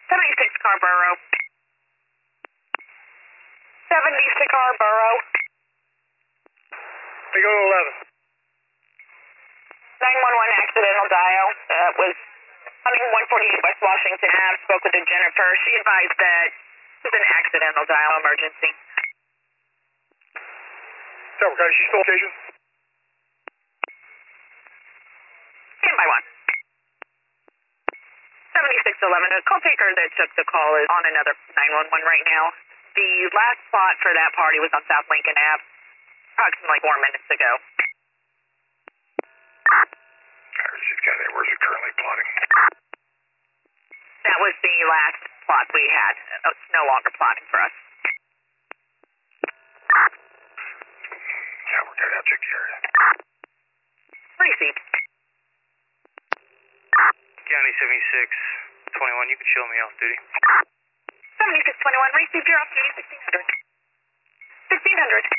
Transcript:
76 Scarborough. 70 Scarborough. We go to 11. 911 accidental dial. Was coming 148 West Washington Ave. Spoke with Jennifer. She advised that it was an accidental dial emergency. So, okay, she's still station? Stand by one. 7611. A call taker that took the call is on another 911 right now. The last spot for that party was on South Lincoln Ave, approximately 4 minutes ago. She's got it. Where's it currently plotting? That was the last plot we had. It's no longer plotting for us. Yeah, we're good. I'll check the area. Received. County 7621, you can show me off duty. 7621, received your off duty 1600. 1600.